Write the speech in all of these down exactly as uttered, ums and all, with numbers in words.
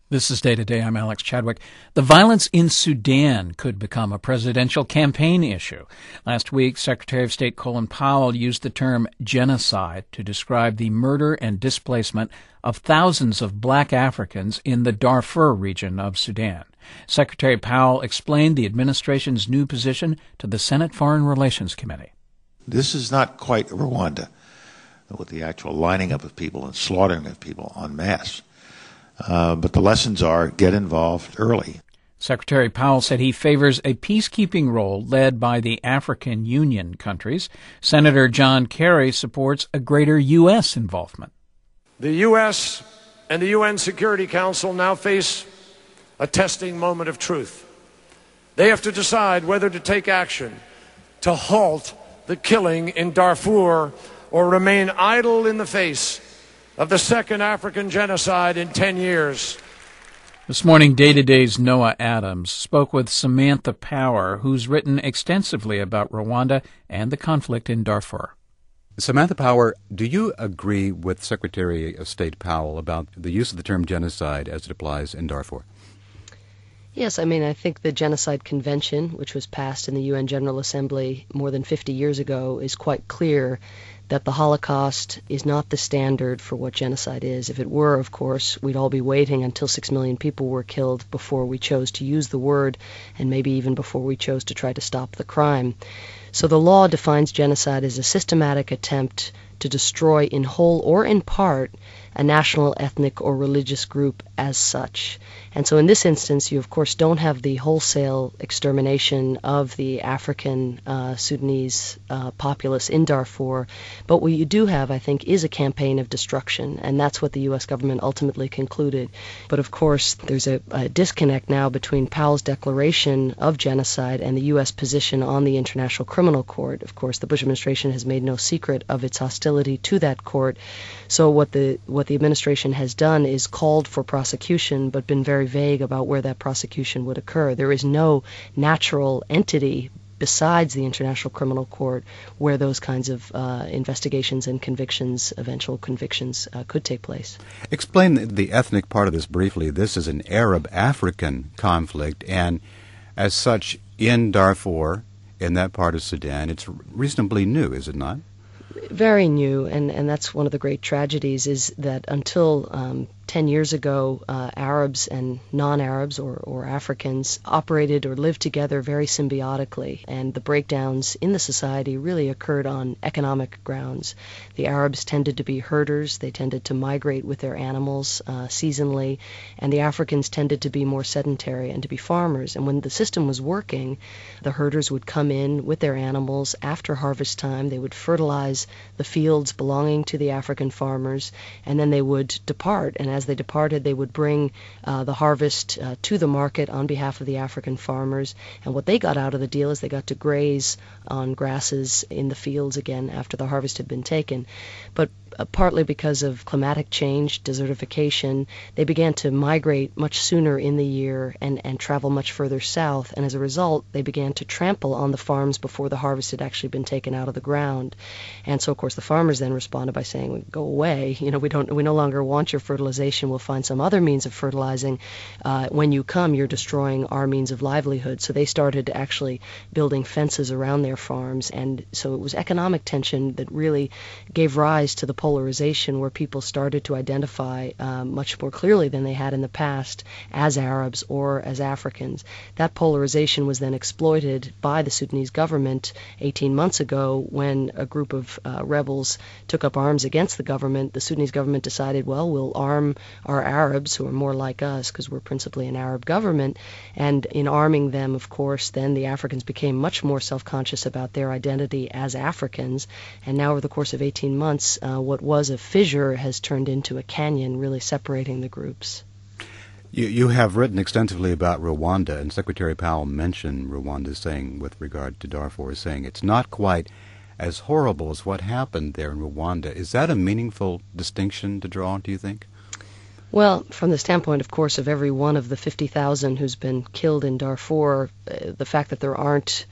This is Day to Day. I'm Alex Chadwick. The violence in Sudan could become a presidential campaign issue. Last week, Secretary of State Colin Powell used the term genocide to describe the murder and displacement of thousands of black Africans in the Darfur region of Sudan. Secretary Powell explained the administration's new position to the Senate Foreign Relations Committee. This is not quite Rwanda, with the actual lining up of people and slaughtering of people en masse. Uh, but the lessons are get involved early. Secretary Powell said he favors a peacekeeping role led by the African Union countries. Senator John Kerry supports a greater U S involvement. The U S and the U N Security Council now face a testing moment of truth. They have to decide whether to take action to halt the killing in Darfur or remain idle in the face of the second African genocide in ten years. This morning, Day to Day's Noah Adams spoke with Samantha Power, who's written extensively about Rwanda and the conflict in Darfur. Samantha Power, do you agree with Secretary of State Powell about the use of the term genocide as it applies in Darfur? Yes, I mean, I think the Genocide Convention, which was passed in the U N General Assembly more than fifty years ago, is quite clear that the Holocaust is not the standard for what genocide is. If it were, of course, we'd all be waiting until six million people were killed before we chose to use the word, and maybe even before we chose to try to stop the crime. So the law defines genocide as a systematic attempt to destroy in whole or in part a national, ethnic, or religious group as such. And so in this instance, you of course don't have the wholesale extermination of the African uh, Sudanese uh, populace in Darfur, but what you do have, I think, is a campaign of destruction, and that's what the U S government ultimately concluded. But of course, there's a, a disconnect now between Powell's declaration of genocide and the U S position on the International Criminal Court. Of course, the Bush administration has made no secret of its hostility to that court. So what the what the administration has done is called for prosecution, but been very vague about where that prosecution would occur. There is no natural entity besides the International Criminal Court where those kinds of uh, investigations and convictions, eventual convictions, uh, could take place. Explain the, the ethnic part of this briefly. This is an Arab-African conflict, and as such, in Darfur, in that part of Sudan, it's reasonably new, is it not? Very new, and, and that's one of the great tragedies, is that until um, ten years ago, uh, Arabs and non-Arabs or, or Africans operated or lived together very symbiotically, and the breakdowns in the society really occurred on economic grounds. The Arabs tended to be herders, they tended to migrate with their animals uh, seasonally, and the Africans tended to be more sedentary and to be farmers. And when the system was working, the herders would come in with their animals after harvest time, they would fertilize the fields belonging to the African farmers, and then they would depart, and as they departed, they would bring uh, the harvest uh, to the market on behalf of the African farmers. And what they got out of the deal is they got to graze on grasses in the fields again after the harvest had been taken. But uh, partly because of climatic change, desertification, they began to migrate much sooner in the year and, and travel much further south. And as a result, they began to trample on the farms before the harvest had actually been taken out of the ground. And so, of course, the farmers then responded by saying, "Go away. You know, we don't, we no longer want your fertilization. We'll find some other means of fertilizing. Uh, when you come, you're destroying our means of livelihood." So they started actually building fences around their farms, and so it was economic tension that really gave rise to the polarization, where people started to identify uh, much more clearly than they had in the past as Arabs or as Africans. That polarization was then exploited by the Sudanese government eighteen months ago when a group of uh, rebels took up arms against the government. The Sudanese government decided, well, we'll arm our Arabs, who are more like us because we're principally an Arab government, and in arming them, of course, then the Africans became much more self-conscious about their identity as Africans, and now over the course of eighteen months, uh, what was a fissure has turned into a canyon, really separating the groups. You, you have written extensively about Rwanda, and Secretary Powell mentioned Rwanda, saying, with regard to Darfur, saying it's not quite as horrible as what happened there in Rwanda. Is that a meaningful distinction to draw, do you think? Well, from the standpoint, of course, of every one of the fifty thousand who's been killed in Darfur, uh, the fact that there aren't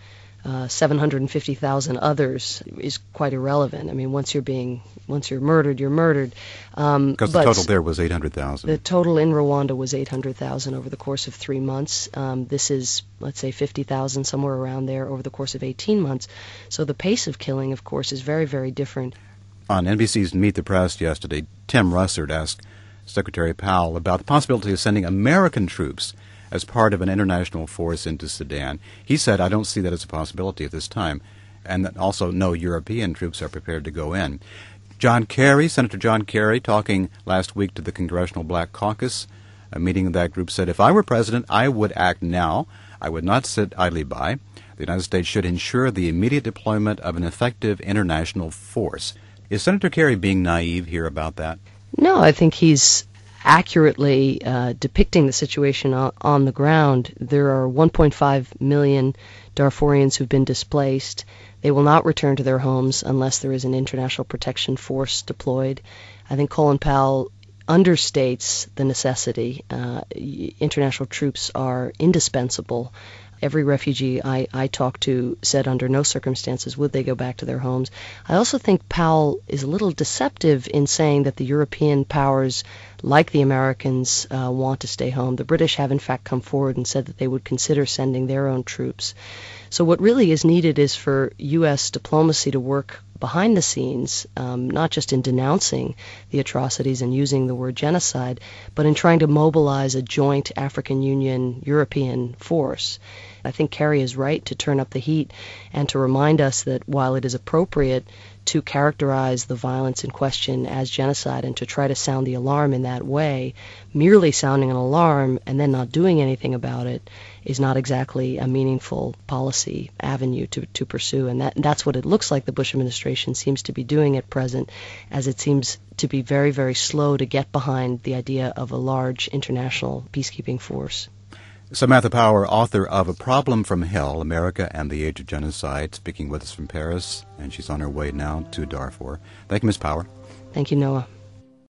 uh, seven hundred fifty thousand others is quite irrelevant. I mean, once you're being, once you're murdered, you're murdered. Um, because the total there was eight hundred thousand. The total in Rwanda was eight hundred thousand over the course of three months. Um, this is, let's say, fifty thousand, somewhere around there, over the course of eighteen months. So the pace of killing, of course, is very, very different. On N B C's Meet the Press yesterday, Tim Russert asked Secretary Powell about the possibility of sending American troops as part of an international force into Sudan. He said, I don't see that as a possibility at this time, and that also no European troops are prepared to go in. John Kerry, Senator John Kerry, talking last week to the Congressional Black Caucus, a meeting of that group, said, if I were president, I would act now. I would not sit idly by. The United States should ensure the immediate deployment of an effective international force. Is Senator Kerry being naive here about that? No, I think he's accurately uh, depicting the situation on, on the ground. There are one point five million Darfurians who've been displaced. They will not return to their homes unless there is an international protection force deployed. I think Colin Powell understates the necessity. Uh, international troops are indispensable. Every refugee I, I talked to said under no circumstances would they go back to their homes. I also think Powell is a little deceptive in saying that the European powers, like the Americans, uh, want to stay home. The British have in fact come forward and said that they would consider sending their own troops. So what really is needed is for U S diplomacy to work behind the scenes, um, not just in denouncing the atrocities and using the word genocide, but in trying to mobilize a joint African Union-European force. I think Kerry is right to turn up the heat and to remind us that while it is appropriate to characterize the violence in question as genocide and to try to sound the alarm in that way, merely sounding an alarm and then not doing anything about it is not exactly a meaningful policy avenue to, to pursue. And that, that's what it looks like the Bush administration seems to be doing at present, as it seems to be very, very slow to get behind the idea of a large international peacekeeping force. Samantha Power, author of A Problem from Hell, America and the Age of Genocide, speaking with us from Paris, and she's on her way now to Darfur. Thank you, Miz Power. Thank you, Noah.